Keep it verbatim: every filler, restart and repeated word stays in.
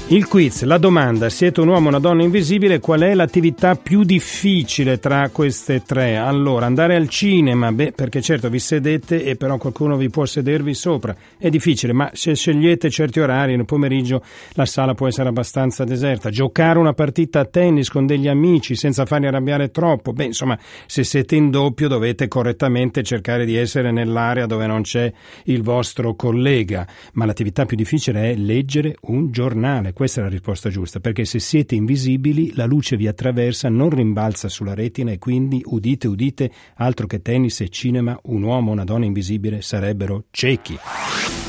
Il quiz, la domanda: siete un uomo o una donna invisibile? Qual è l'attività più difficile tra queste tre? Allora, andare al cinema, beh, perché certo vi sedete e però qualcuno vi può sedervi sopra, è difficile, ma se scegliete certi orari nel pomeriggio la sala può essere abbastanza deserta. Giocare una partita a tennis con degli amici senza farli arrabbiare troppo, beh, insomma, se siete in doppio dovete correttamente cercare di essere nell'area dove non c'è il vostro collega. Ma l'attività più difficile è leggere un giornale. Questa è la risposta giusta, perché se siete invisibili la luce vi attraversa, non rimbalza sulla retina e quindi, udite udite, altro che tennis e cinema, un uomo o una donna invisibile sarebbero ciechi.